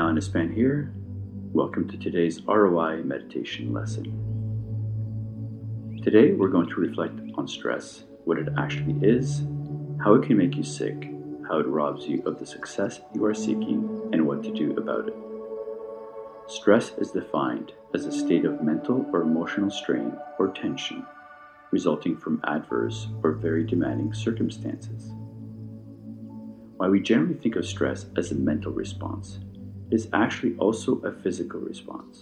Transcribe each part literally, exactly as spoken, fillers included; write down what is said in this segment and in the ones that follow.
Alan Espan here. Welcome to today's R O I meditation lesson. Today we're going to reflect on stress, what it actually is, how it can make you sick, how it robs you of the success you are seeking, and what to do about it. Stress is defined as a state of mental or emotional strain or tension resulting from adverse or very demanding circumstances. While we generally think of stress as a mental response, it is actually also a physical response.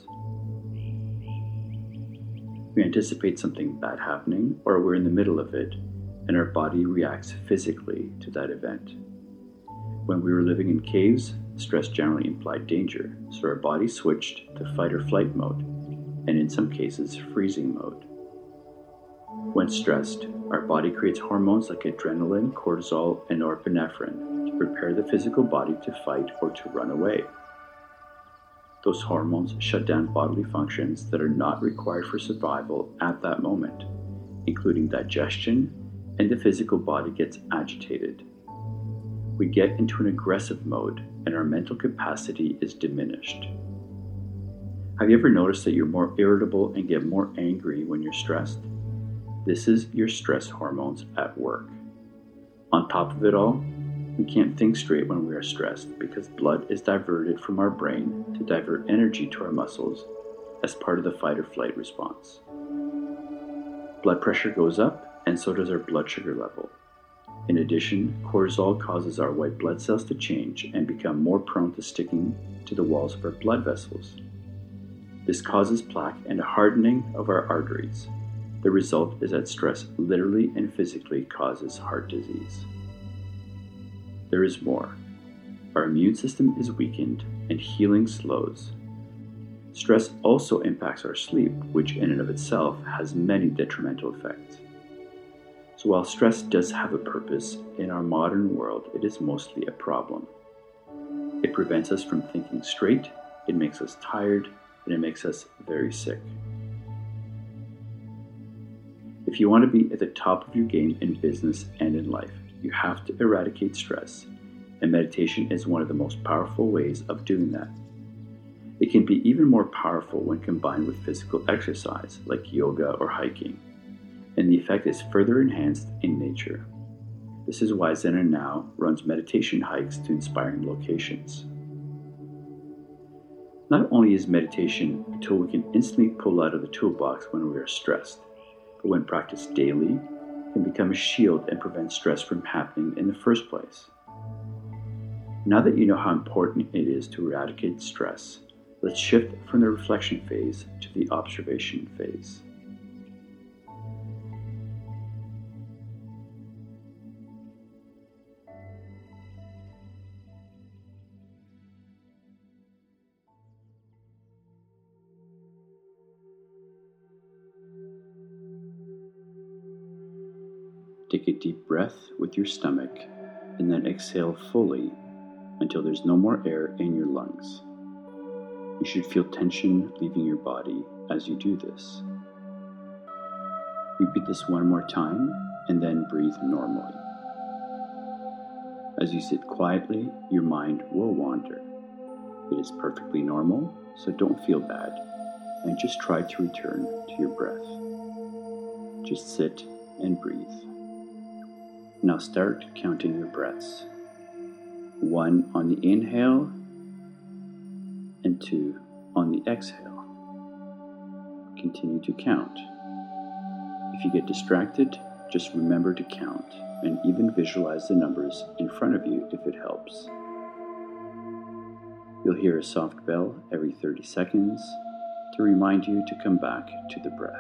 We anticipate something bad happening, or we're in the middle of it, and our body reacts physically to that event. When we were living in caves, stress generally implied danger, so our body switched to fight or flight mode, and in some cases, freezing mode. When stressed, our body creates hormones like adrenaline, cortisol, and norepinephrine to prepare the physical body to fight or to run away. Those hormones shut down bodily functions that are not required for survival at that moment, including digestion, and the physical body gets agitated. We get into an aggressive mode, and our mental capacity is diminished. Have you ever noticed that you're more irritable and get more angry when you're stressed? This is your stress hormones at work. On top of it all, we can't think straight when we are stressed because blood is diverted from our brain to divert energy to our muscles as part of the fight or flight response. Blood pressure goes up, and so does our blood sugar level. In addition, cortisol causes our white blood cells to change and become more prone to sticking to the walls of our blood vessels. This causes plaque and a hardening of our arteries. The result is that stress literally and physically causes heart disease. There is more. Our immune system is weakened and healing slows. Stress also impacts our sleep, which in and of itself has many detrimental effects. So while stress does have a purpose, in our modern world it is mostly a problem. It prevents us from thinking straight, it makes us tired, and it makes us very sick. If you want to be at the top of your game in business and in life, you have to eradicate stress, and meditation is one of the most powerful ways of doing that. It can be even more powerful when combined with physical exercise like yoga or hiking, and the effect is further enhanced in nature. This is why Zen and Now runs meditation hikes to inspiring locations. Not only is meditation a tool we can instantly pull out of the toolbox when we are stressed, but when practiced daily, can become a shield and prevent stress from happening in the first place. Now that you know how important it is to eradicate stress, let's shift from the reflection phase to the observation phase. Take a deep breath with your stomach and then exhale fully until there's no more air in your lungs. You should feel tension leaving your body as you do this. Repeat this one more time and then breathe normally. As you sit quietly, your mind will wander. It is perfectly normal, so don't feel bad and just try to return to your breath. Just sit and breathe. Now start counting your breaths. One on the inhale and two on the exhale. Continue to count. If you get distracted, just remember to count and even visualize the numbers in front of you if it helps. You'll hear a soft bell every thirty seconds to remind you to come back to the breath.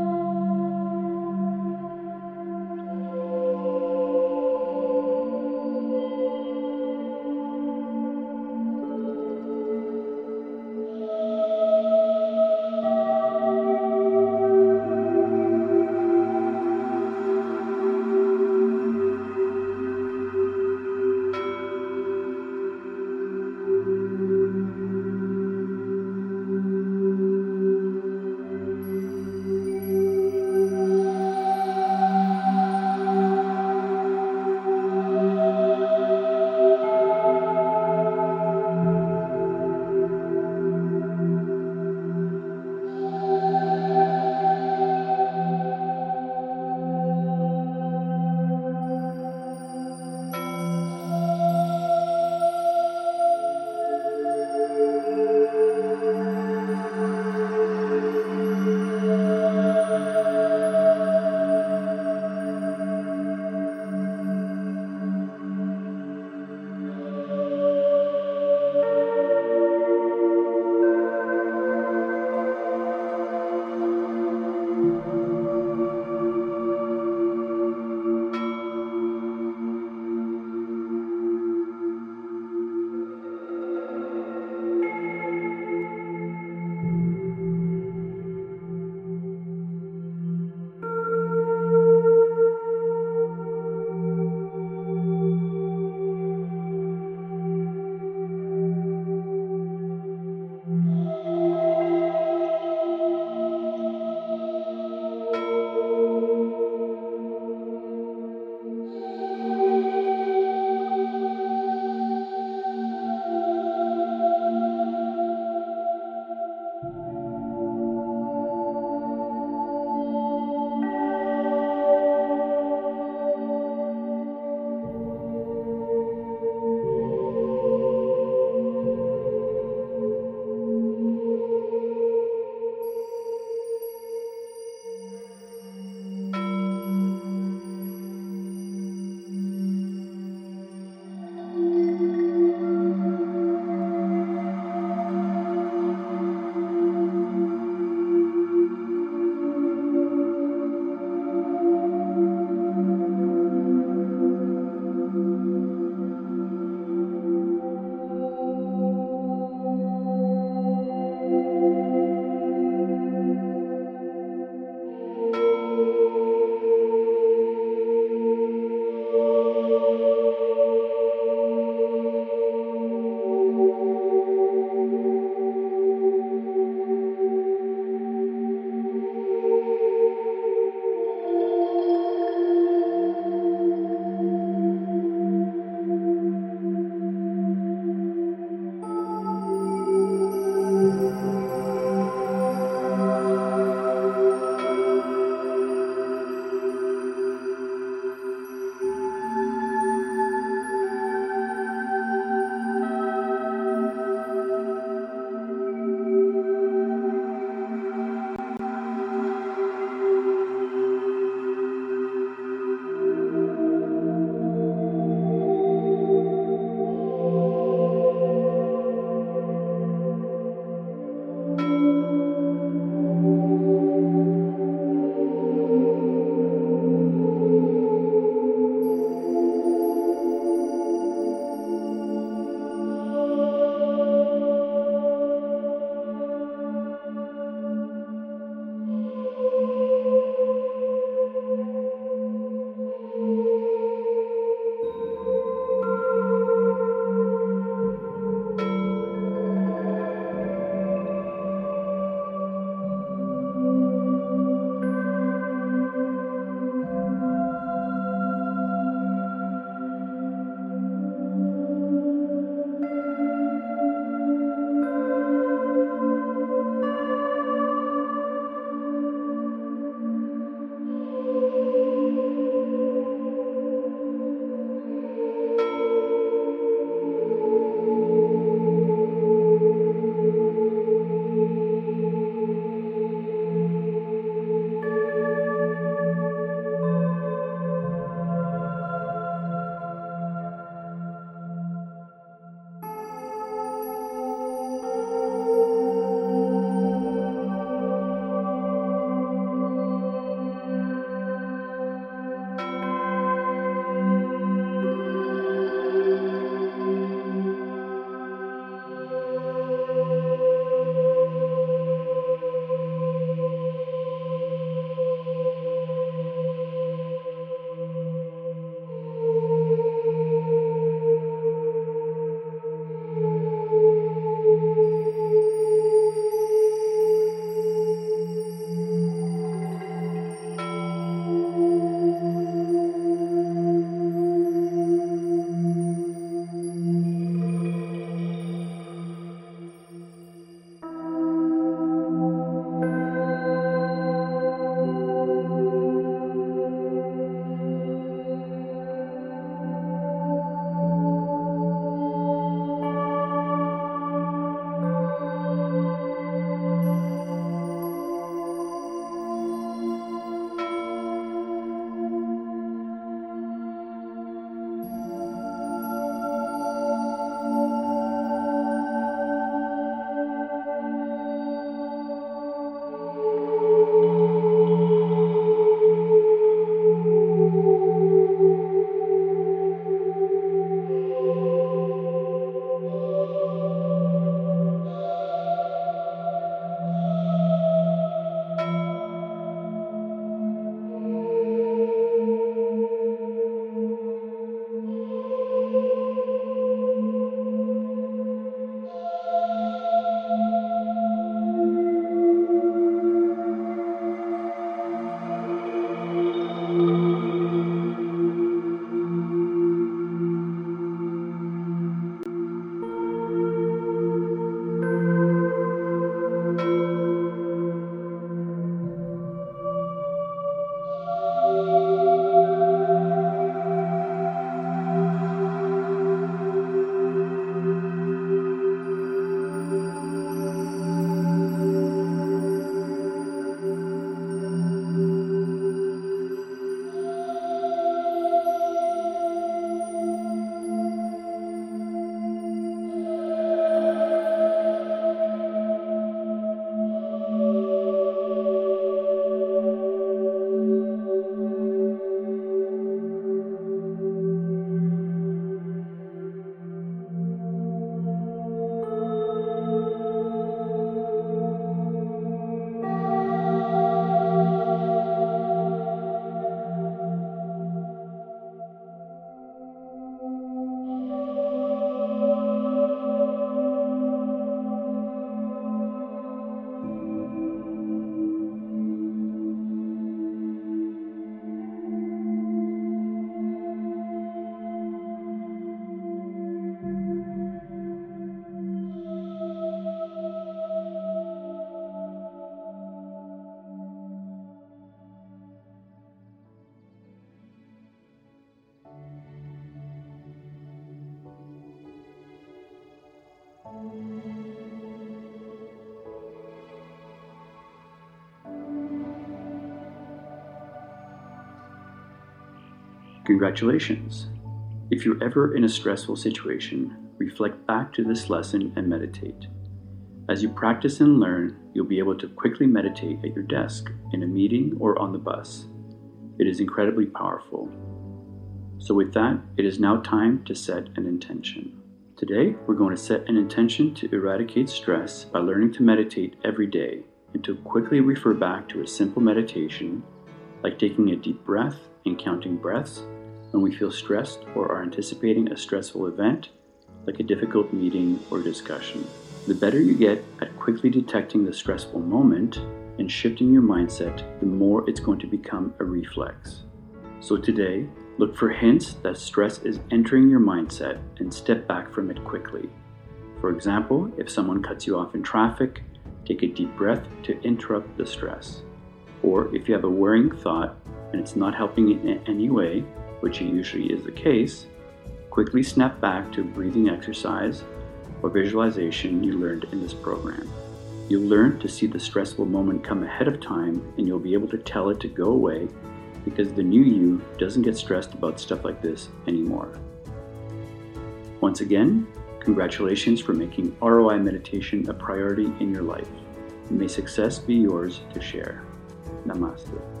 Congratulations! If you're ever in a stressful situation, reflect back to this lesson and meditate. As you practice and learn, you'll be able to quickly meditate at your desk, in a meeting, or on the bus. It is incredibly powerful. So with that, it is now time to set an intention. Today, we're going to set an intention to eradicate stress by learning to meditate every day and to quickly refer back to a simple meditation, like taking a deep breath and counting breaths when we feel stressed or are anticipating a stressful event, like a difficult meeting or discussion. The better you get at quickly detecting the stressful moment and shifting your mindset, the more it's going to become a reflex. So today, look for hints that stress is entering your mindset and step back from it quickly. For example, if someone cuts you off in traffic, take a deep breath to interrupt the stress. Or if you have a worrying thought and it's not helping in any way, which usually is the case, quickly snap back to a breathing exercise or visualization you learned in this program. You'll learn to see the stressful moment come ahead of time, and you'll be able to tell it to go away because the new you doesn't get stressed about stuff like this anymore. Once again, congratulations for making R O I meditation a priority in your life. May success be yours to share. Namaste.